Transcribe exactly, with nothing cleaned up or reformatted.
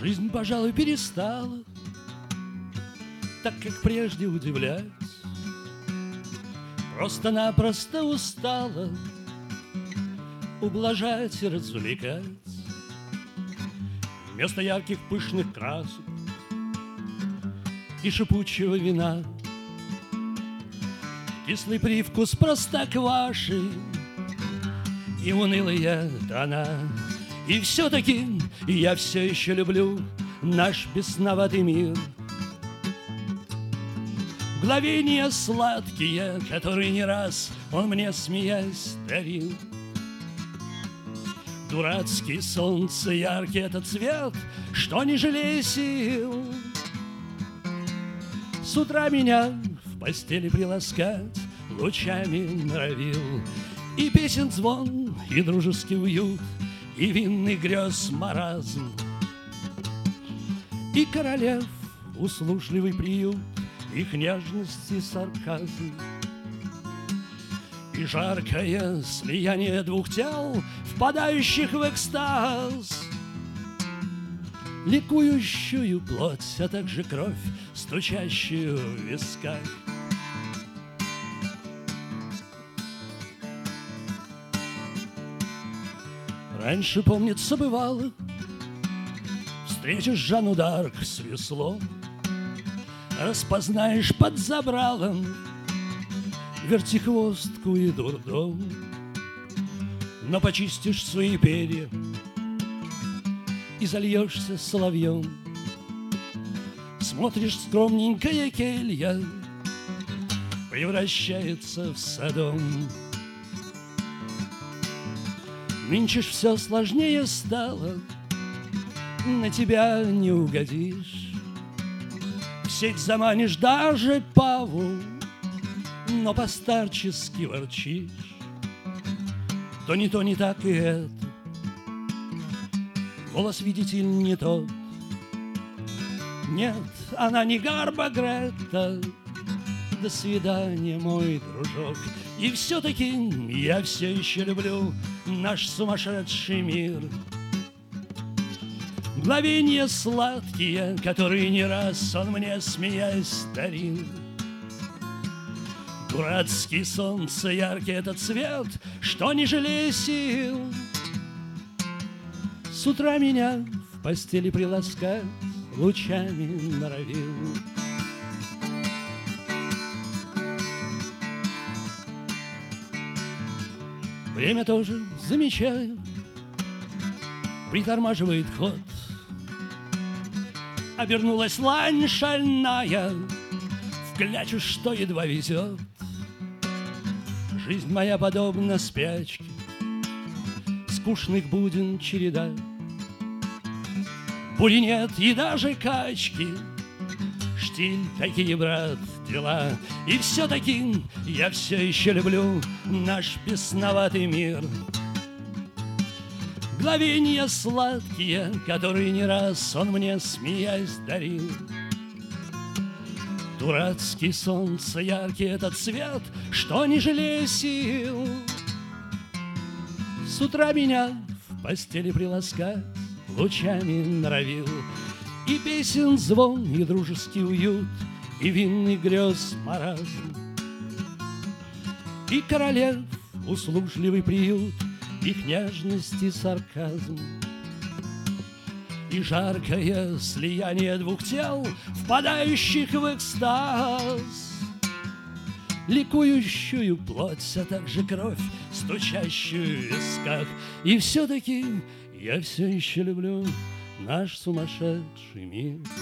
Жизнь, пожалуй, перестала так, как прежде, удивлять. Просто-напросто устала ублажать и развлекать. Вместо ярких пышных красок и шипучего вина кислый привкус простокваши и унылые тона. И все-таки я все еще люблю наш бесноватый мир. Мгновения сладкие, которые не раз он мне, смеясь, дарил. Дурацкий солнце, яркий этот цвет, что не жалея сил. С утра меня в постели приласкать лучами норовил. И песен звон, и дружеский уют, и винный грез маразм, и королев услужливый приют, их нежность и сарказм, и жаркое слияние двух тел, впадающих в экстаз, ликующую плоть, а также кровь, стучащую в висках. Раньше, помнится, бывало, встретишь Жанну д'Арк с веслом, распознаешь под забралом вертихвостку и дурдом, но почистишь свои перья и зальешься соловьем. Смотришь, скромненькая келья превращается в Содом. Нынче ж все сложнее стало, на тебя не угодишь. В сеть заманишь даже паву, но постарчески ворчишь. То не то, не так и это, голос, видите ли, не тот. Нет, она не Гарба Грета. До свидания, мой дружок. И все-таки я все еще люблю наш сумасшедший мир. Мгновения сладкие, которые не раз он мне, смеясь, дарил. Дурацкий солнце, яркий этот цвет, что не жалея сил. С утра меня в постели приласкать лучами норовил. Время тоже, замечаю, притормаживает ход. Обернулась лань шальная в клячу, что едва везет. Жизнь моя подобна спячке, скучных буден череда. Бури нет и даже качки, штиль, такие, брат, дела. И все-таки я все еще люблю наш бесноватый мир. Мгновения сладкие, которые не раз он мне, смеясь, дарил. Дурацкий солнце, яркий этот цвет, что не жалея сил. С утра меня в постели приласкать лучами норовил. И песен звон, и дружеский уют, и винный грез маразм, и королев услужливый приют, их нежность и сарказм, и жаркое слияние двух тел, впадающих в экстаз, ликующую плоть, а также кровь, стучащую в висках. И все-таки я все еще люблю наш сумасшедший мир.